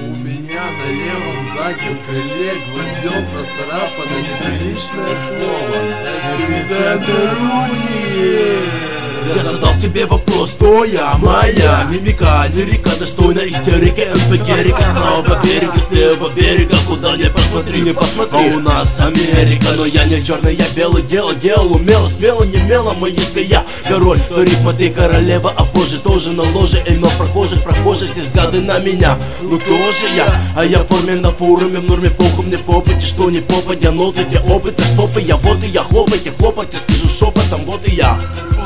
У меня на левом заднем крыле гвоздем процарапано неприличное слово. Эпицентр унии. Я задал себе вопрос, кто я, моя мимика, лирика достойна истерики, НПГ-рика, справа берега, слева берега, куда не посмотри, а у нас Америка. Но я не черный, я белый, делал умело, смело, не мело, мы если я король, то ритма ты королева, а позже тоже на ложе, но прохожих, здесь взгляды на меня, ну тоже я, а я в форме на форуме, в норме похуй мне по опыте, что не попадя, ноты, те опыты, стопы, я вот и я, хлопайте, скажу шепотом, вот и я.